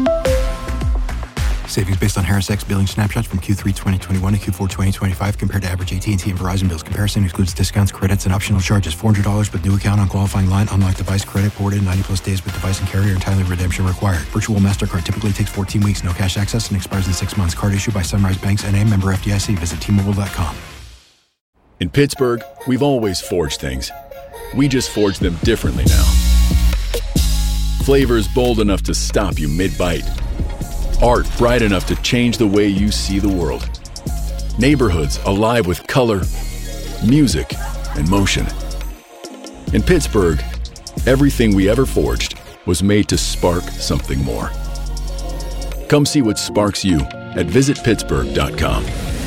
Savings based on Harris X billing snapshots from Q3 2021 to Q4 2025 compared to average AT&T and Verizon bills. Comparison excludes discounts, credits, and optional charges. $400 with new account on qualifying line. Unlock device credit ported 90-plus days with device and carrier. Entirely redemption required. Virtual MasterCard typically takes 14 weeks. No cash access and expires in 6 months. Card issued by Sunrise Banks N.A. Member FDIC. Visit T-Mobile.com. In Pittsburgh, we've always forged things. We just forge them differently now. Flavors bold enough to stop you mid-bite. Art bright enough to change the way you see the world. Neighborhoods alive with color, music, and motion. In Pittsburgh, everything we ever forged was made to spark something more. Come see what sparks you at visitpittsburgh.com.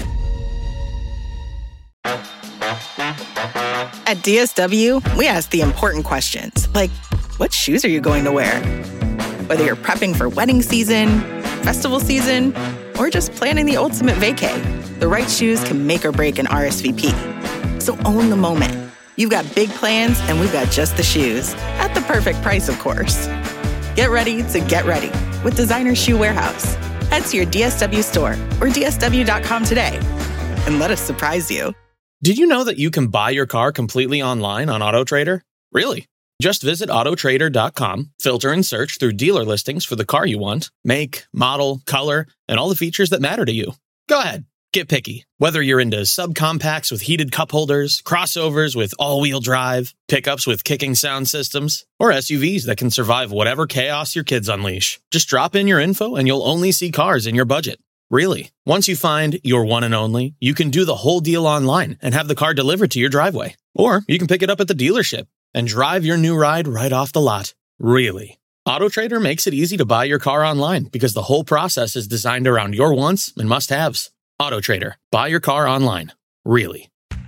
At DSW, we ask the important questions, like what shoes are you going to wear? Whether you're prepping for wedding season, festival season, or just planning the ultimate vacay, the right shoes can make or break an RSVP. So own the moment. You've got big plans, and we've got just the shoes. At the perfect price, of course. Get ready to get ready with Designer Shoe Warehouse. Head to your DSW store or DSW.com today and let us surprise you. Did you know that you can buy your car completely online on AutoTrader? Really? Just visit autotrader.com, filter and search through dealer listings for the car you want, make, model, color, and all the features that matter to you. Go ahead, get picky. Whether you're into subcompacts with heated cup holders, crossovers with all-wheel drive, pickups with kicking sound systems, or SUVs that can survive whatever chaos your kids unleash. Just drop in your info and you'll only see cars in your budget. Really. Once you find your one and only, you can do the whole deal online and have the car delivered to your driveway. Or you can pick it up at the dealership and drive your new ride right off the lot. Really. AutoTrader makes it easy to buy your car online because the whole process is designed around your wants and must-haves. AutoTrader. Buy your car online. Really.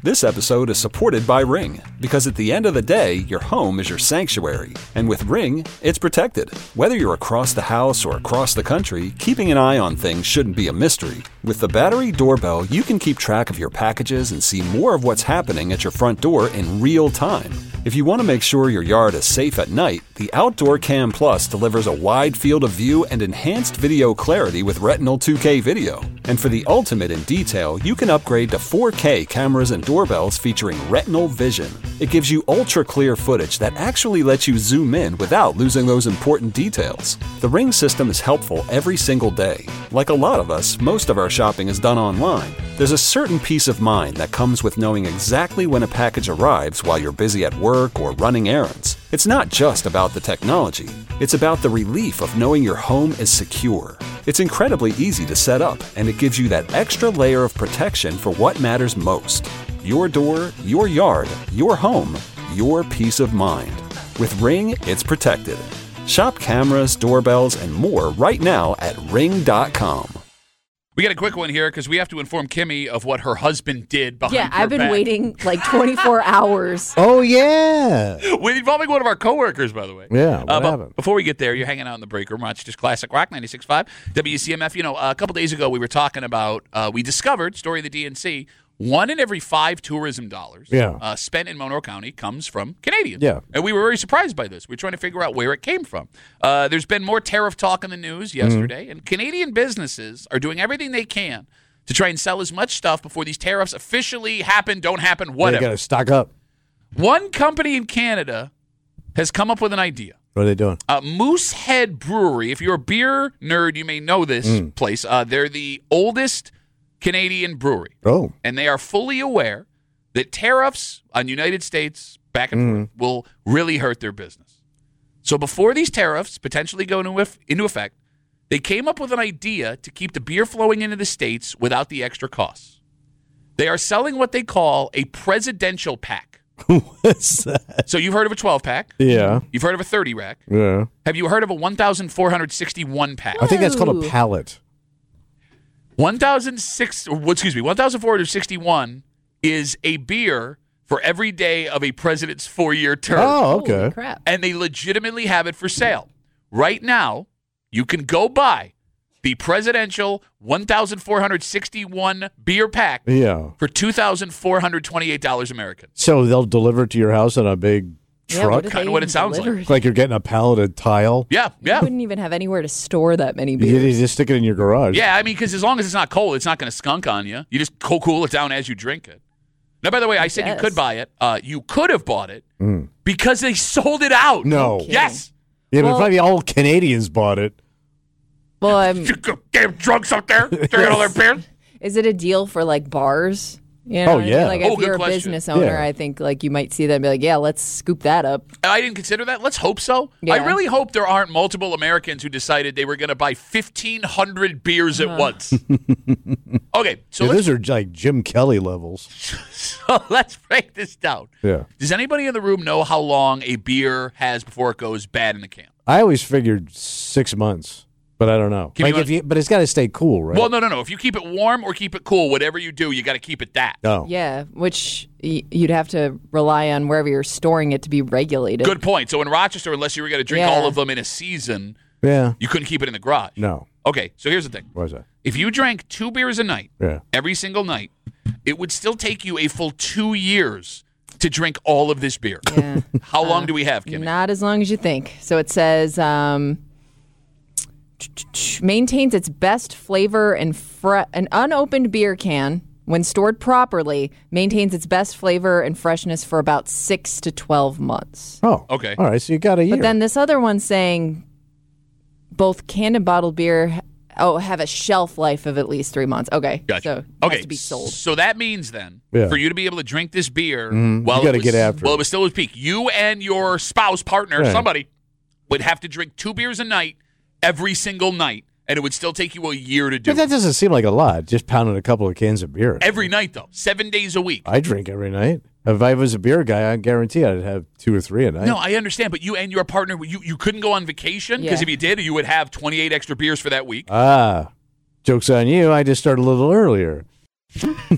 This episode is supported by Ring, because at the end of the day, your home is your sanctuary. And with Ring, it's protected. Whether you're across the house or across the country, keeping an eye on things shouldn't be a mystery. With the battery doorbell, you can keep track of your packages and see more of what's happening at your front door in real time. If you want to make sure your yard is safe at night, the Outdoor Cam Plus delivers a wide field of view and enhanced video clarity with Retinal 2K video. And for the ultimate in detail, you can upgrade to 4K cameras and doorbells featuring Retinal Vision. It gives you ultra-clear footage that actually lets you zoom in without losing those important details. The Ring system is helpful every single day. Like a lot of us, most of our shopping is done online. There's a certain peace of mind that comes with knowing exactly when a package arrives while you're busy at work or running errands. It's not just about the technology. It's about the relief of knowing your home is secure. It's incredibly easy to set up, and it gives you that extra layer of protection for what matters most. Your door, your yard, your home, your peace of mind. With Ring, it's protected. Shop cameras, doorbells, and more right now at Ring.com. We got a quick one here because we have to inform Kimmy of what her husband did behind her back. Yeah, I've been waiting like 24 hours. Oh, yeah. Involving one of our coworkers, by the way. Yeah, what but happened? Before we get there, you're hanging out in the break room, Rochester's Classic Rock 96.5, WCMF. You know, a couple days ago, we were talking about, we discovered, story of the DNC, 1 in every 5 tourism dollars spent in Monroe County comes from Canadians. Yeah. And we were very surprised by this. We were trying to figure out where it came from. There's been more tariff talk in the news yesterday, and Canadian businesses are doing everything they can to try and sell as much stuff before these tariffs officially happen, don't happen, whatever. They got to stock up. One company in Canada has come up with an idea. What are they doing? Moosehead Brewery. If you're a beer nerd, you may know this place. They're the oldest Canadian brewery. Oh. And they are fully aware that tariffs on United States back and forth will really hurt their business. So before these tariffs potentially go into effect, they came up with an idea to keep the beer flowing into the States without the extra costs. They are selling what they call a presidential pack. What's that? So you've heard of a 12-pack. Yeah. You've heard of a 30-rack. Yeah. Have you heard of a 1,461 pack? I think that's called a pallet. 1,461 is a beer for every day of a president's 4-year term. Oh, okay. Holy crap. And they legitimately have it for sale. Right now, you can go buy the presidential 1,461 beer pack for $2,428 American. So they'll deliver it to your house on a big truck? Kind of what it sounds like. It's like you're getting a palleted tile? Yeah. You wouldn't even have anywhere to store that many You beers. just stick it in your garage. Yeah, I mean, because as long as it's not cold, it's not going to skunk on you. You just cool it down as you drink it. Now, by the way, I said you could buy it. You could have bought it because they sold it out. No. Yes. Yeah, but probably all Canadians bought it. Well, I'm damn drunks out there drinking all their beers. Is it a deal for like bars? You know Oh, what I mean? yeah. Like Oh, if good you're a question. business owner, Yeah. I think like you might see that and be like, yeah, let's scoop that up. I didn't consider that. Let's hope so. Yeah. I really hope there aren't multiple Americans who decided they were going to buy 1,500 beers at once. Okay, so Those are like Jim Kelly levels. let's break this down. Yeah. Does anybody in the room know how long a beer has before it goes bad in the can? I always figured 6 months, but I don't know. Can you- But it's got to stay cool, right? Well, no. If you keep it warm or keep it cool, whatever you do, you got to keep it that. Oh. Yeah, which you'd have to rely on wherever you're storing it to be regulated. Good point. So in Rochester, unless you were going to drink Yeah. all of them in a season, Yeah. you couldn't keep it in the garage. No. Okay, so here's the thing. What was that? If you drank 2 beers a night, Yeah. every single night, it would still take you a full 2 years to drink all of this beer. Yeah. How long do we have, Kimmy? Not as long as you think. So it says maintains its best flavor and an unopened beer can, when stored properly, maintains its best flavor and freshness for about 6 to 12 months. Oh. Okay. All right, so you got a year. But then this other one's saying both canned and bottled beer have a shelf life of at least 3 months. Okay. Gotcha. So it Okay, has to be sold. so that means then, Yeah. for you to be able to drink this beer Mhm. while You gotta it was, get after well, it. it was still at peak, you and your spouse, partner, Right. somebody would have to drink 2 beers a night every single night, and it would still take you a year to do But that it. doesn't seem like a lot, just pounding a couple of cans of beer. Every night, though. 7 days a week. I drink every night. If I was a beer guy, I guarantee I'd have 2 or 3 a night. No, I understand, but you and your partner, you couldn't go on vacation because Yeah. if you did, you would have 28 extra beers for that week. Joke's on you. I just started a little earlier.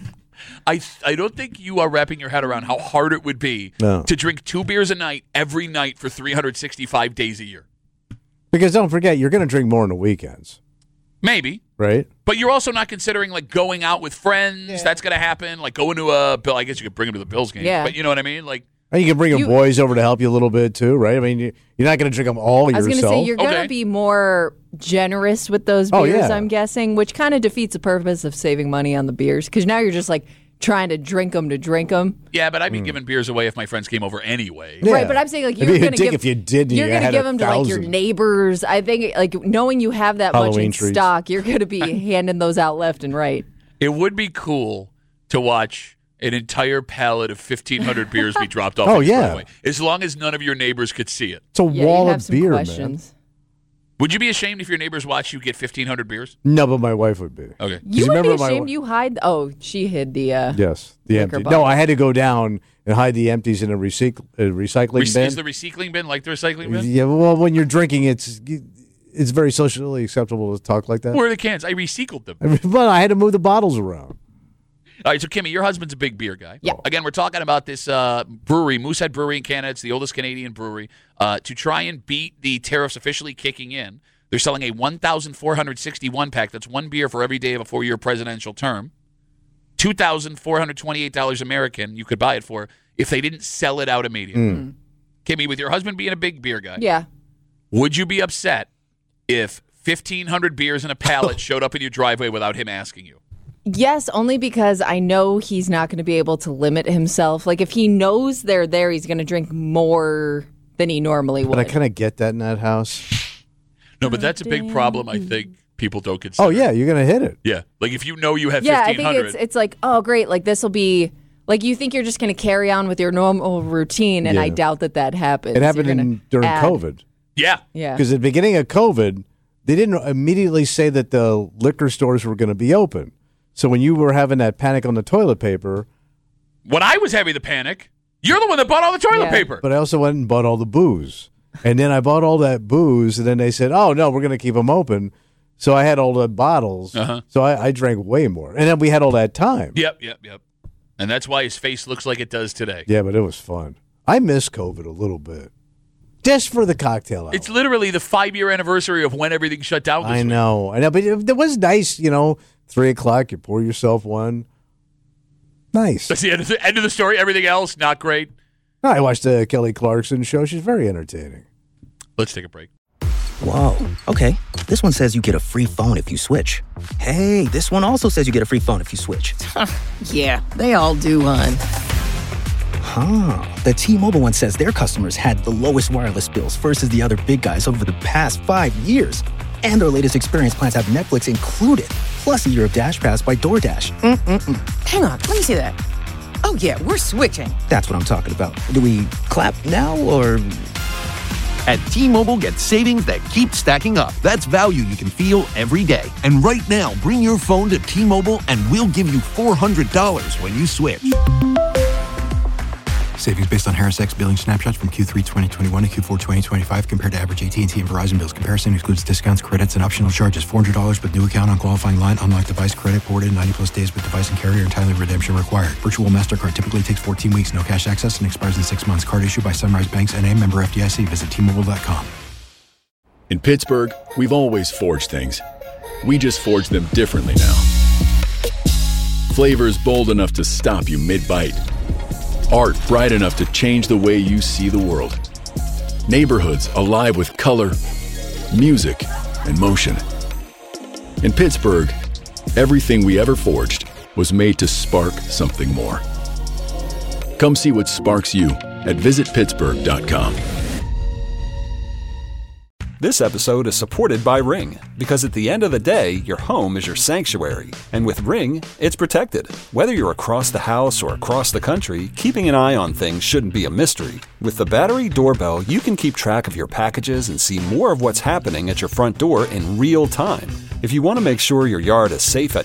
I don't think you are wrapping your head around how hard it would be to drink 2 beers a night every night for 365 days a year. Because don't forget, you're going to drink more on the weekends. Maybe. Right? But you're also not considering, like, going out with friends. Yeah. That's going to happen. Like, going to a Bill. I guess you could bring them to the Bills game. Yeah. But you know what I mean? Like, and you can bring your boys over to help you a little bit, too, right? I mean, you're not going to drink them all yourself. I was going to say, you're going to be more generous with those beers, I'm guessing, which kind of defeats the purpose of saving money on the beers. Because now you're just, like, trying to drink them. Yeah, but I'd be giving beers away if my friends came over anyway. Yeah. Right, but I'm saying, like, you're going to give... If you did, you're going to give them to, like, your neighbors. I think, like, knowing you have that Halloween much in treats. stock, you're going to be handing those out left and right. It would be cool to watch an entire pallet of 1,500 beers be dropped off. Driveway, as long as none of your neighbors could see it. It's a wall of beer, man. Would you be ashamed if your neighbors watched you get 1,500 beers? No, but my wife would be. Okay. You would be ashamed you hide... Oh, she hid the... Yes, the empty. bottle. No, I had to go down and hide the empties in a recycling bin. Is the recycling bin like the recycling bin? Yeah, well, when you're drinking, it's very socially acceptable to talk like that. Where are the cans? I recycled them. But I had to move the bottles around. All right, so Kimmy, your husband's a big beer guy. Yeah. Again, we're talking about this brewery, Moosehead Brewery in Canada. It's the oldest Canadian brewery. To try and beat the tariffs officially kicking in, they're selling a 1,461 pack. That's one beer for every day of a 4-year presidential term. $2,428 American you could buy it for if they didn't sell it out immediately. Kimmy, with your husband being a big beer guy, would you be upset if 1,500 beers in a pallet showed up in your driveway without him asking you? Yes, only because I know he's not going to be able to limit himself. Like, if he knows they're there, he's going to drink more than he normally would. But I kind of get that in that house. No, but that's a big problem, I think, people don't consider. Oh, yeah, you're going to hit it. Yeah, like if you know you have 1,500. Yeah, I think it's like, oh, great, like this will be, like you think you're just going to carry on with your normal routine, and I doubt that happens. It happened during COVID. Yeah. Because at the beginning of COVID, they didn't immediately say that the liquor stores were going to be open. So when you were having that panic on the toilet paper. When I was having the panic, you're the one that bought all the toilet paper. But I also went and bought all the booze. And then I bought all that booze, and then they said, oh, no, we're going to keep them open. So I had all the bottles. So I drank way more. And then we had all that time. Yep. And that's why his face looks like it does today. Yeah, but it was fun. I miss COVID a little bit. Just for the cocktail hour. It's literally the 5-year anniversary of when everything shut down. I know. But it was nice, 3 o'clock, you pour yourself one. Nice. That's the end of the story. Everything else, not great. No, I watched the Kelly Clarkson show. She's very entertaining. Let's take a break. Whoa. Okay. This one says you get a free phone if you switch. Hey, this one also says you get a free phone if you switch. Yeah, they all do, hon. The T-Mobile one says their customers had the lowest wireless bills versus the other big guys over the past 5 years. And their latest experience plans have Netflix included, plus a year of DashPass by DoorDash. Hang on, let me see that. Oh, yeah, we're switching. That's what I'm talking about. Do we clap now or... At T-Mobile, get savings that keep stacking up. That's value you can feel every day. And right now, bring your phone to T-Mobile and we'll give you $400 when you switch. Savings based on Harris X billing snapshots from Q3 2021 to Q4 2025 compared to average AT&T and Verizon bills. Comparison excludes discounts, credits, and optional charges. $400 with new account on qualifying line. Unlocked device credit ported 90-plus days with device and carrier and timely redemption required. Virtual MasterCard typically takes 14 weeks. No cash access and expires in 6 months. Card issued by Sunrise Banks N.A. member FDIC. Visit T-Mobile.com. In Pittsburgh, we've always forged things. We just forge them differently now. Flavors bold enough to stop you mid-bite. Art bright enough to change the way you see the world. Neighborhoods alive with color, music, and motion. In Pittsburgh, everything we ever forged was made to spark something more. Come see what sparks you at visitpittsburgh.com. This episode is supported by Ring, because at the end of the day, your home is your sanctuary. And with Ring, it's protected. Whether you're across the house or across the country, keeping an eye on things shouldn't be a mystery. With the battery doorbell, you can keep track of your packages and see more of what's happening at your front door in real time. If you want to make sure your yard is safe at night,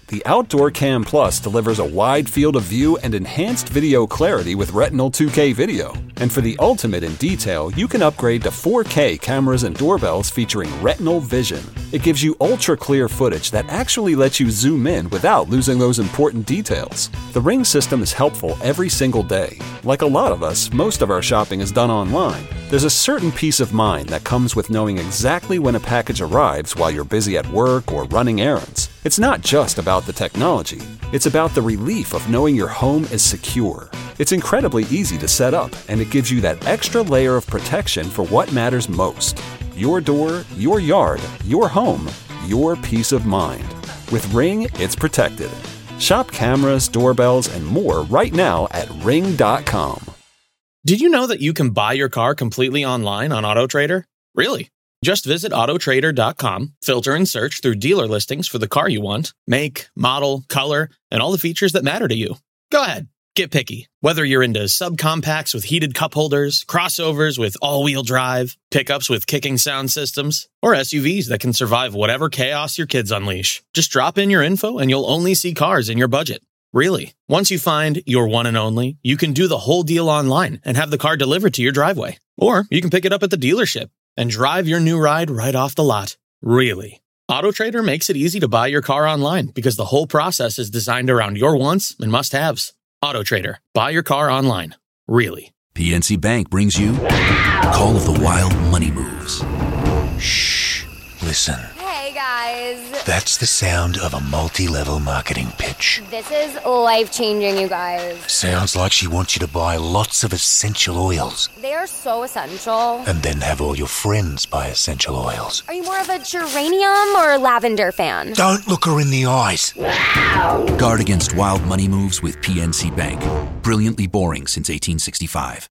The Outdoor Cam Plus delivers a wide field of view and enhanced video clarity with Retinal 2K video. And for the ultimate in detail, you can upgrade to 4K cameras and doorbells featuring Retinal Vision. It gives you ultra-clear footage that actually lets you zoom in without losing those important details. The Ring system is helpful every single day. Like a lot of us, most of our shopping is done online. There's a certain peace of mind that comes with knowing exactly when a package arrives while you're busy at work or running errands. It's not just about the technology. It's about the relief of knowing your home is secure. It's incredibly easy to set up, and it gives you that extra layer of protection for what matters most. Your door, your yard, your home, your peace of mind. With Ring, it's protected. Shop cameras, doorbells, and more right now at Ring.com. Did you know that you can buy your car completely online on AutoTrader? Really? Just visit AutoTrader.com, filter and search through dealer listings for the car you want, make, model, color, and all the features that matter to you. Go ahead, get picky. Whether you're into subcompacts with heated cup holders, crossovers with all-wheel drive, pickups with kicking sound systems, or SUVs that can survive whatever chaos your kids unleash. Just drop in your info and you'll only see cars in your budget. Really. Once you find your one and only, you can do the whole deal online and have the car delivered to your driveway. Or you can pick it up at the dealership and drive your new ride right off the lot. Really. AutoTrader makes it easy to buy your car online because the whole process is designed around your wants and must-haves. AutoTrader. Buy your car online. Really. PNC Bank brings you Call of the Wild Money Moves. Shh. Listen. Hey, guys. That's the sound of a multi-level marketing pitch. This is life-changing, you guys. Sounds like she wants you to buy lots of essential oils. They are so essential. And then have all your friends buy essential oils. Are you more of a geranium or lavender fan? Don't look her in the eyes. Guard against wild money moves with PNC Bank. Brilliantly boring since 1865.